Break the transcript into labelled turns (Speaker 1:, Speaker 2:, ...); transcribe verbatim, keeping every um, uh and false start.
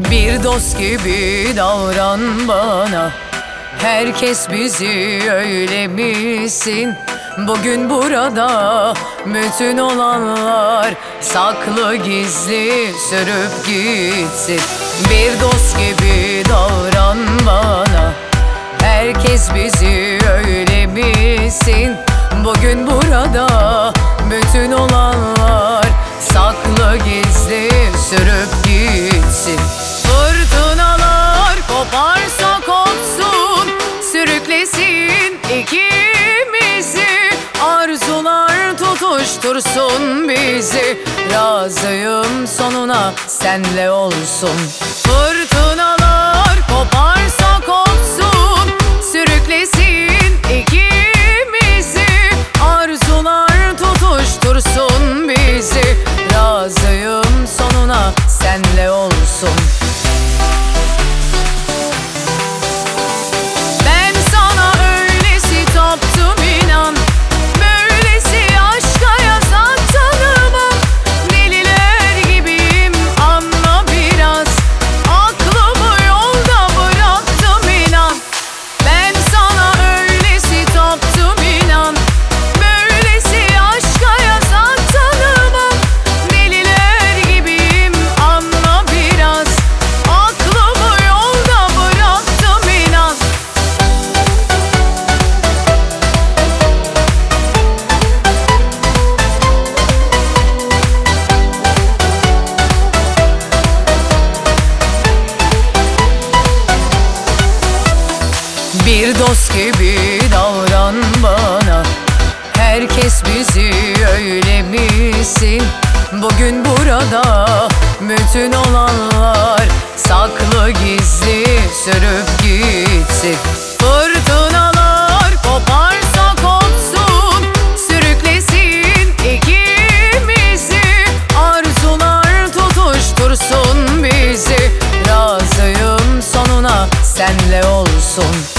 Speaker 1: Bir dost gibi davran bana. Herkes bizi öyle misin? Bugün burada bütün olanlar saklı gizli sürüp gitsin. Bir dost gibi davran bana. Herkes bizi öyle misin? Bugün burada bütün olanlar saklı gizli sürüp gitsin. Fırtınalar koparsa kopsun, sürüklesin ikimizi. Arzular tutuştursun bizi. Razıyım sonuna senle olsun. Fırtınalar koparsa kopsun, sürüklesin ikimizi. Arzular tutuştursun bizi. Razıyım sonuna senle olsun. Ben sana öylesi taptım inan, böylesi aşka yasak tanımam. Deliler gibiyim anla biraz, aklımı yolda bıraktım inan. Ben sana öylesi taptım inan, böylesi aşka yasak tanımam. Deliler gibiyim anla biraz, aklımı yolda bıraktım inan. Bir dost gibi davran bana. Herkes bizi öyle misin? Bugün burada bütün olanlar saklı gizli sürüp gitsin. Fırtınalar koparsa kopsun, sürüklesin ikimizi. Arzular tutuştursun bizi. Razıyım sonuna senle olsun.